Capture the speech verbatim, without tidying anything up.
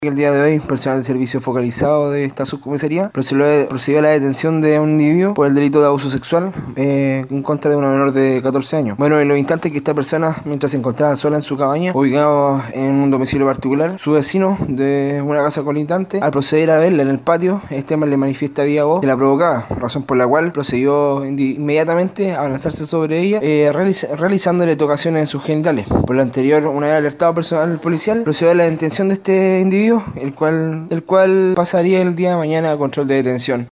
El día de hoy, personal de servicio focalizado de esta subcomisaría procedió, procedió a la detención de un individuo por el delito de abuso sexual eh, en contra de una menor de catorce años. Bueno, en los instantes que esta persona, mientras se encontraba sola en su cabaña, ubicado en un domicilio particular, su vecino de una casa colindante, al proceder a verla en el patio, este le manifiesta vía voz que la provocaba, razón por la cual procedió inmediatamente a lanzarse sobre ella, eh, realiz realizándole tocaciones en sus genitales. Por lo anterior, una vez alertado personal policial, procedió a la detención de este individuo, el cual, el cual pasaría el día de mañana a control de detención.